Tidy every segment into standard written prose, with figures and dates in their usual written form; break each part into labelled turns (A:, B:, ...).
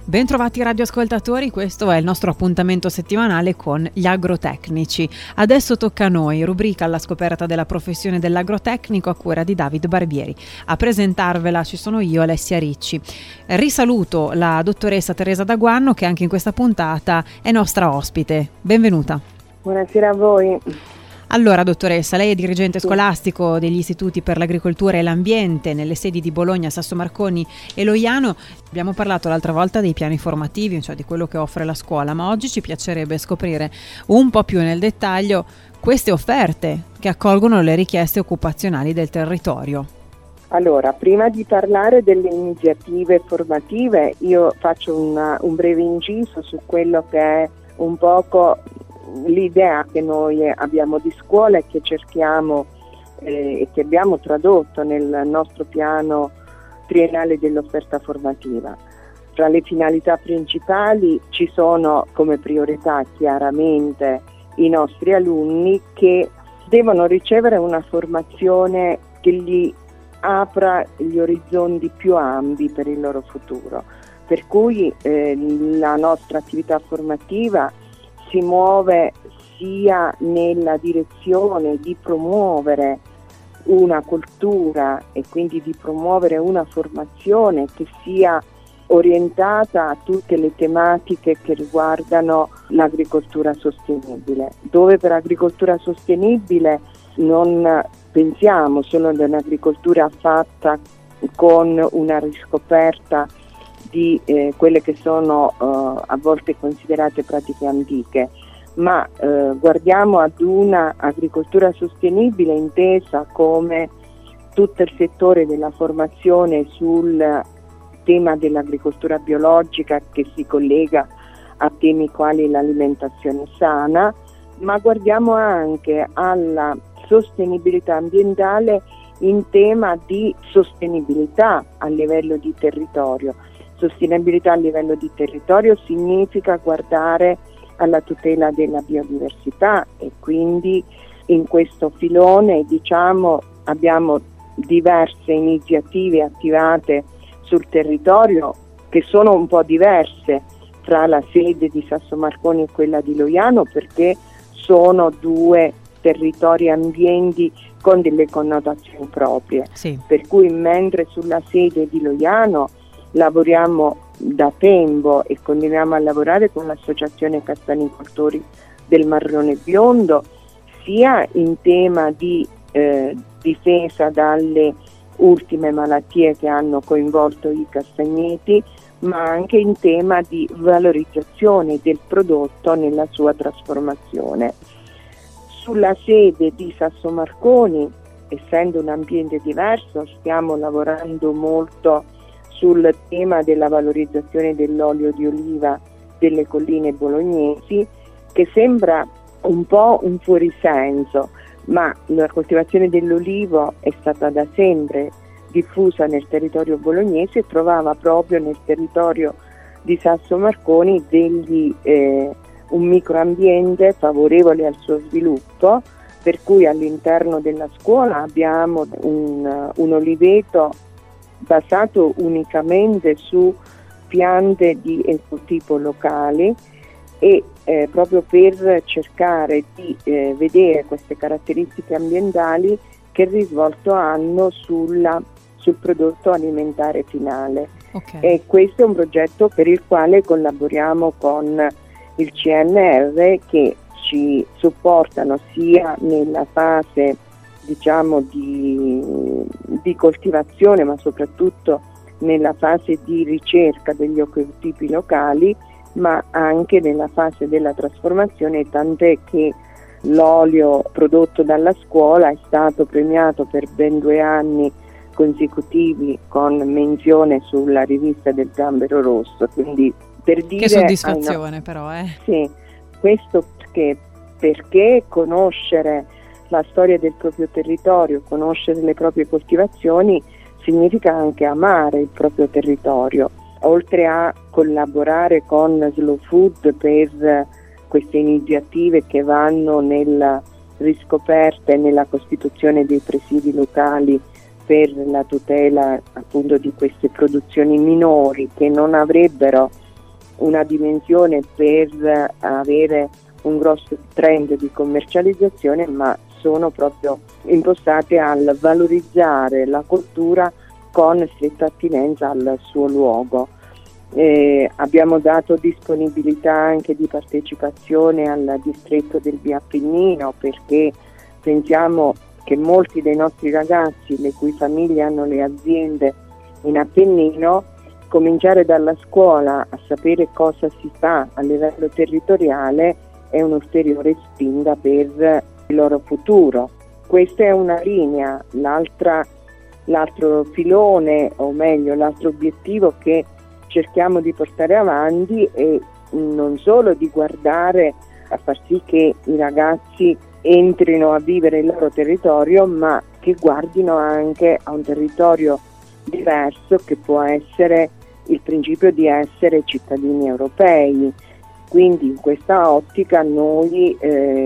A: Bentrovati radioascoltatori, questo è il nostro appuntamento settimanale con gli agrotecnici. Adesso tocca a noi, rubrica alla scoperta della professione dell'agrotecnico a cura di David Barbieri. A presentarvela ci sono io, Alessia Ricci. Risaluto la dottoressa Teresa D'Aguanno che anche in questa puntata è nostra ospite. Benvenuta.
B: Buonasera a voi.
A: Allora, dottoressa, lei è dirigente scolastico degli istituti per l'agricoltura e l'ambiente nelle sedi di Bologna, Sasso Marconi e Loiano. Abbiamo parlato l'altra volta dei piani formativi, cioè di quello che offre la scuola, ma oggi ci piacerebbe scoprire un po' più nel dettaglio queste offerte che accolgono le richieste occupazionali del territorio.
B: Allora, prima di parlare delle iniziative formative, io faccio un breve inciso su quello che è un poco l'idea che noi abbiamo di scuola e che cerchiamo e che abbiamo tradotto nel nostro piano triennale dell'offerta formativa. Tra le finalità principali ci sono come priorità chiaramente i nostri alunni che devono ricevere una formazione che gli apra gli orizzonti più ampi per il loro futuro, per cui la nostra attività formativa si muove sia nella direzione di promuovere una cultura e quindi di promuovere una formazione che sia orientata a tutte le tematiche che riguardano l'agricoltura sostenibile, dove per agricoltura sostenibile non pensiamo solo ad un'agricoltura fatta con una riscoperta di quelle che sono a volte considerate pratiche antiche, ma guardiamo ad una agricoltura sostenibile intesa come tutto il settore della formazione sul tema dell'agricoltura biologica che si collega a temi quali l'alimentazione sana, ma guardiamo anche alla sostenibilità ambientale in tema di sostenibilità a livello di territorio. Sostenibilità a livello di territorio significa guardare alla tutela della biodiversità e quindi in questo filone abbiamo diverse iniziative attivate sul territorio che sono un po' diverse tra la sede di Sasso Marconi e quella di Loiano perché sono due territori ambienti con delle connotazioni proprie.
A: Sì.
B: Per cui mentre sulla sede di Loiano lavoriamo da tempo e continuiamo a lavorare con l'associazione castanicoltori del Marrone Biondo sia in tema di difesa dalle ultime malattie che hanno coinvolto i castagneti, ma anche in tema di valorizzazione del prodotto nella sua trasformazione. Sulla sede di Sasso Marconi, essendo un ambiente diverso, stiamo lavorando molto sul tema della valorizzazione dell'olio di oliva delle colline bolognesi, che sembra un po' un fuorisenso, ma la coltivazione dell'olivo è stata da sempre diffusa nel territorio bolognese e trovava proprio nel territorio di Sasso Marconi un microambiente favorevole al suo sviluppo, per cui all'interno della scuola abbiamo un oliveto basato unicamente su piante di ecotipo locali e proprio per cercare di vedere queste caratteristiche ambientali che risvolto hanno sul prodotto alimentare finale.
A: Okay.
B: E questo è un progetto per il quale collaboriamo con il CNR che ci supportano sia nella fase di coltivazione, ma soprattutto nella fase di ricerca degli ecotipi locali, ma anche nella fase della trasformazione, tant'è che l'olio prodotto dalla scuola è stato premiato per ben 2 anni consecutivi con menzione sulla rivista del Gambero Rosso, quindi per dire...
A: Che soddisfazione però,
B: Sì, questo perché conoscere la storia del proprio territorio, conoscere le proprie coltivazioni significa anche amare il proprio territorio, oltre a collaborare con Slow Food per queste iniziative che vanno nella riscoperta e nella costituzione dei presidi locali per la tutela appunto di queste produzioni minori che non avrebbero una dimensione per avere un grosso trend di commercializzazione, ma sono proprio impostate al valorizzare la cultura con stretta attinenza al suo luogo. Abbiamo dato disponibilità anche di partecipazione al distretto del Biappennino, perché pensiamo che molti dei nostri ragazzi, le cui famiglie hanno le aziende in Appennino, cominciare dalla scuola a sapere cosa si fa a livello territoriale è un'ulteriore spinta per il loro futuro. Questa è una linea. L'altro filone, o meglio l'altro obiettivo che cerchiamo di portare avanti è non solo di guardare a far sì che i ragazzi entrino a vivere il loro territorio, ma che guardino anche a un territorio diverso, che può essere il principio di essere cittadini europei. Quindi in questa ottica noi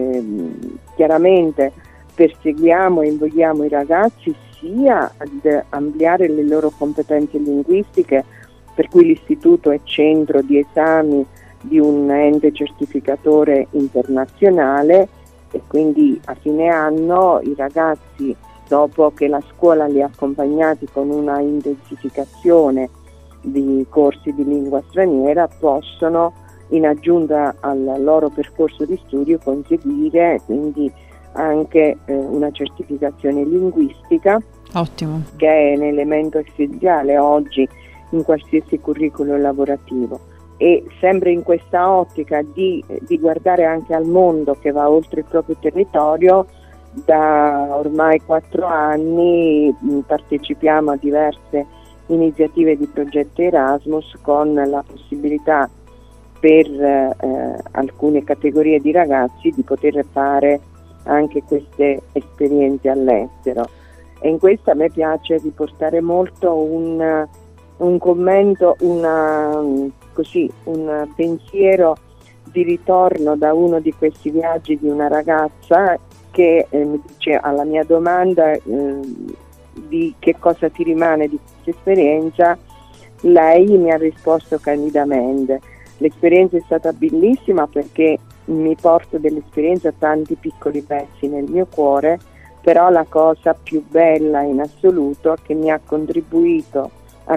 B: chiaramente perseguiamo e invogliamo i ragazzi sia ad ampliare le loro competenze linguistiche, per cui l'istituto è centro di esami di un ente certificatore internazionale, e quindi a fine anno i ragazzi, dopo che la scuola li ha accompagnati con una intensificazione di corsi di lingua straniera, possono, in aggiunta al loro percorso di studio, conseguire quindi anche una certificazione linguistica.
A: Ottimo.
B: Che è un elemento essenziale oggi in qualsiasi curriculum lavorativo. E sempre in questa ottica di guardare anche al mondo che va oltre il proprio territorio, da ormai 4 anni partecipiamo a diverse iniziative di progetto Erasmus, con la possibilità per alcune categorie di ragazzi di poter fare anche queste esperienze all'estero. E in questo a me piace riportare molto un commento, un pensiero di ritorno da uno di questi viaggi di una ragazza che mi dice alla mia domanda di che cosa ti rimane di questa esperienza, lei mi ha risposto candidamente: l'esperienza è stata bellissima perché mi porto dell'esperienza tanti piccoli pezzi nel mio cuore, però la cosa più bella in assoluto che mi ha contribuito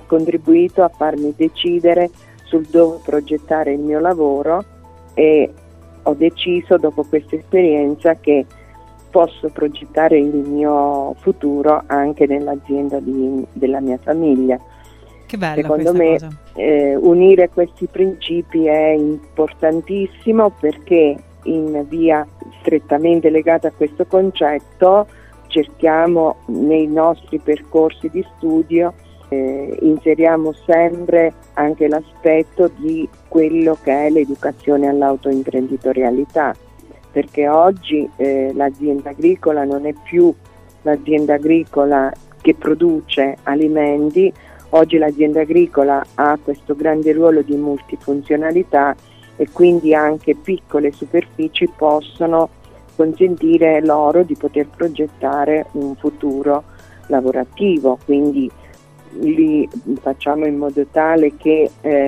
B: a farmi decidere sul dove progettare il mio lavoro, e ho deciso dopo questa esperienza che posso progettare il mio futuro anche nell'azienda della mia famiglia.
A: Che bella.
B: Secondo me unire questi principi è importantissimo, perché in via strettamente legata a questo concetto cerchiamo nei nostri percorsi di studio inseriamo sempre anche l'aspetto di quello che è l'educazione all'autoimprenditorialità, perché oggi l'azienda agricola non è più l'azienda agricola che produce alimenti. Oggi l'azienda agricola ha questo grande ruolo di multifunzionalità, e quindi anche piccole superfici possono consentire loro di poter progettare un futuro lavorativo. Quindi li facciamo in modo tale che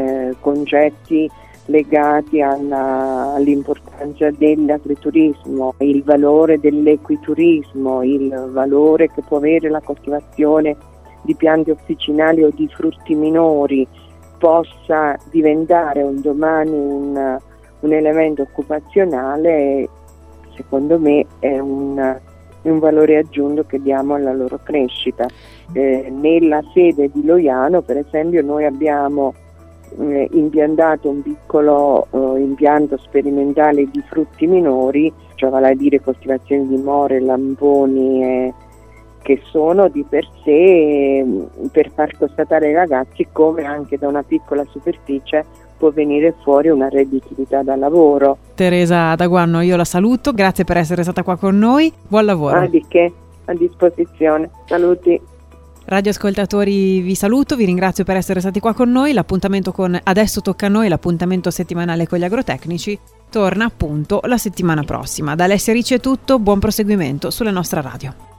B: concetti legati all'importanza dell'agriturismo, il valore dell'equiturismo, il valore che può avere la coltivazione di piante officinali o di frutti minori, possa diventare un domani un elemento occupazionale, secondo me è un valore aggiunto che diamo alla loro crescita. Nella sede di Loiano, per esempio, noi abbiamo impiantato un piccolo impianto sperimentale di frutti minori, cioè vale a dire coltivazione di more, lamponi, che sono di per sé per far constatare ai ragazzi come anche da una piccola superficie può venire fuori una redditività da lavoro.
A: Teresa Daguanno, io la saluto, grazie per essere stata qua con noi, buon lavoro.
B: Di che, a disposizione, saluti.
A: Radioascoltatori, vi saluto, vi ringrazio per essere stati qua con noi. L'appuntamento con Adesso tocca a noi, l'appuntamento settimanale con gli agrotecnici, torna appunto la settimana prossima. Da Alessia Ricci è tutto, buon proseguimento sulla nostra radio.